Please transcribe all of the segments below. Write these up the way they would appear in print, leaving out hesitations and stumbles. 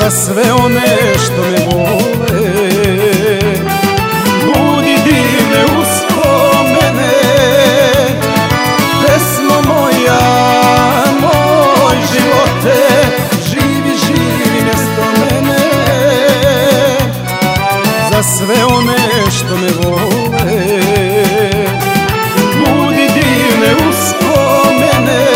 za sve one što me vole. Budi divne uspomene, pesmo moja, moj živote, živi, živi mjesto mene, za sve one što me vole. Budi divne uspomene,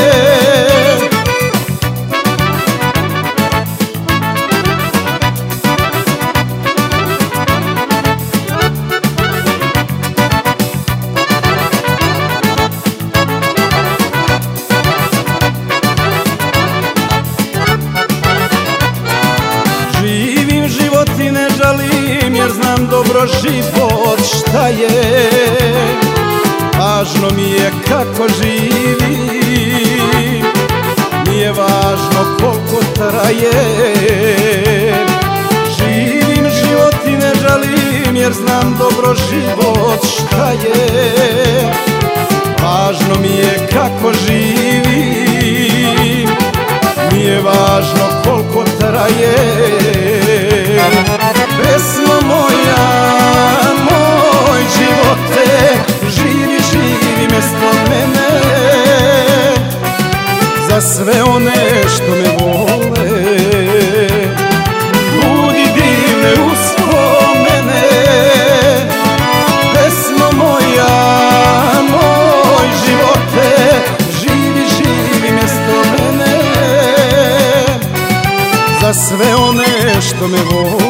i ne žalim jer znam dobro život šta je. Važno mi je kako živim, nije važno koliko traje. Živim život i ne žalim jer znam dobro život šta je. Važno mi je kako živim, nije važno koliko traje. Pesmo moja, moj živote, živi, živi mjesto mene, za sve one što me vole. Budi divne uspomene, pesmo moja, moj živote, živi, živi mjesto mene, za sve one što me vole.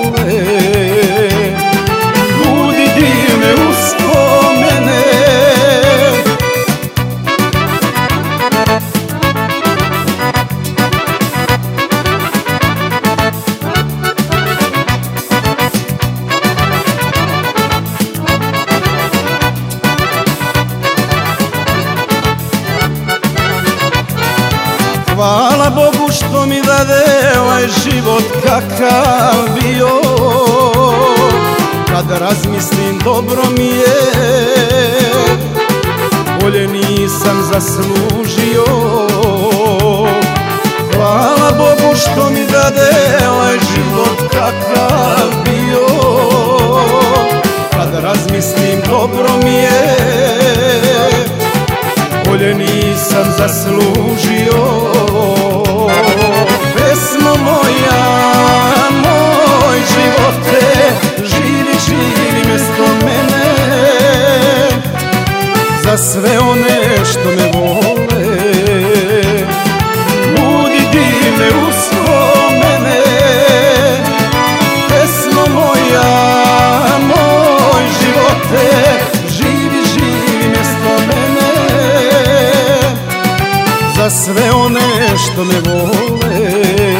Budi divne uspomene, hvala Bogu što mi dade ovaj život kakav bio. Kad razmislim dobro mi je, bolje nisam zaslužio. Hvala Bogu što mi dade ovaj život kakav bio. Kad razmislim dobro mi je, bolje nisam zaslužio. Pesmo moja, moj živote, živi, živi mjesto mene, za sve one što me vole. Budi divne uspomene, pesmo moja, moj živote, živi, živi mjesto mene, za sve one što me vole.